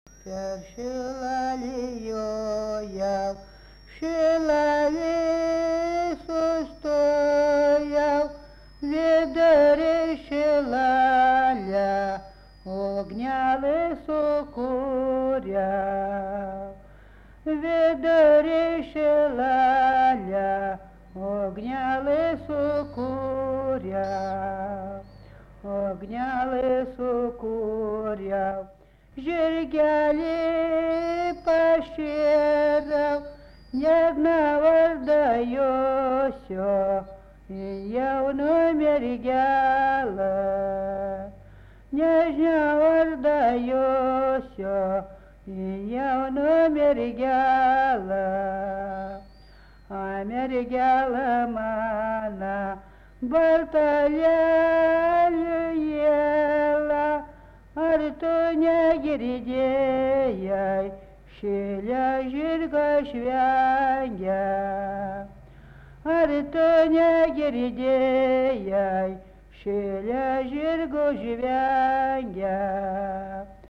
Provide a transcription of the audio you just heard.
Per šilalėjojau, šilalėj sustojau, vidury šilalę, ugnelį sukūriau. Vidury šilalę, ugnelį sukūriau, ugnelį sukūriau. Žirgelį pašėriau, nežinau vardą josio, jauna mergelė. Nežinau vardą josio, jauna mergelė. A mergelė mano, balta lelijėla, ar tu negirdėjai, šilę žirgą žvengia? Ar tu negirdėjai, šilę žirgų žvengia?